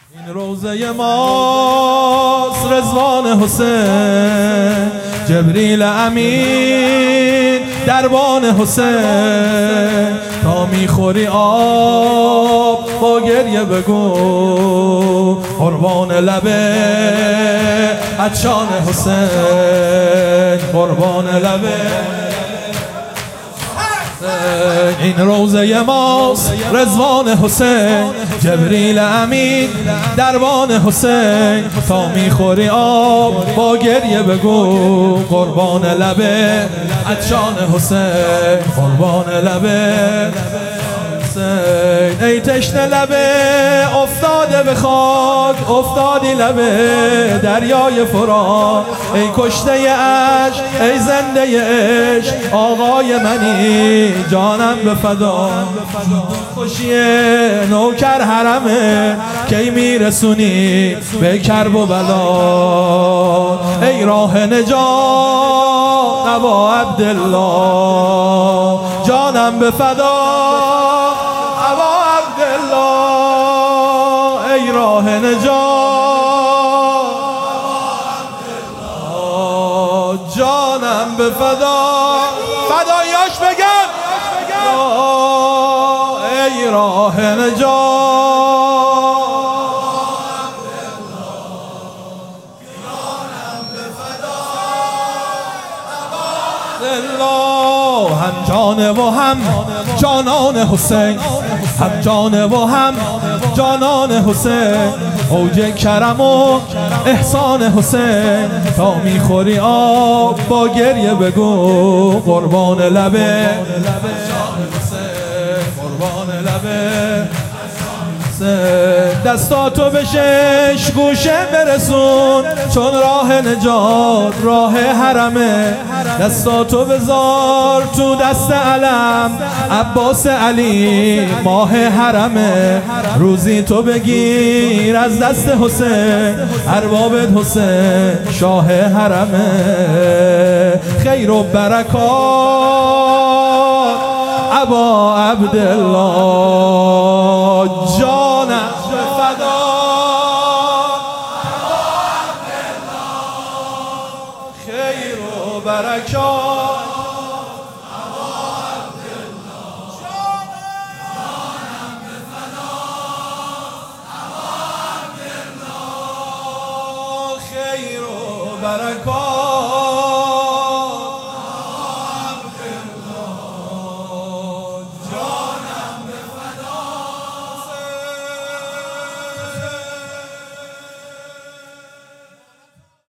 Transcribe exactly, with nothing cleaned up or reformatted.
این روزه ماست رضوان حسین، جبریل امین دربان حسین. تا میخوری آب با گریه بگو قربان لبه عطشان حسین، قربان لبه. این روزه ماست رضوان حسین، جبریل امین دربان حسین. تا میخوری آب با گریه بگو قربان لبه عطشان حسین، قربان لبه. ای تشنه لبه افتاده به خاک، افتادی لبه دریای فرات. ای کشته عشق ای زنده عشق، آقای منی جانم به فدا. خوشی نوکر حرمه کی میرسونی به کرب و بلا. ای راه نجات ابا عبدالله، جانم به فدا ابا عبدالله. ای راه نجات جانم به فدا، فدایاش بگم ای راه نجات. هم جانه و هم جانان حسین، هم جانه و هم جانان حسین. اوج کرم و احسان حسین. تا میخوری آب با گریه بگو قربان لبه قربان لبه. دستاتو به شش گوشه برسون چون راه نجات راه حرمه. دستاتو بذار تو دست علم عباس علی ماه حرمه. روزی تو بگیر از دست حسین اربابت حسین شاه حرمه. خیر و برکات ابا عبدالله، جانم به فدا ابا عبدالله. خیر و برکات ابا عبدالله، جانم به فدا ابا عبدالله. خیر و برکات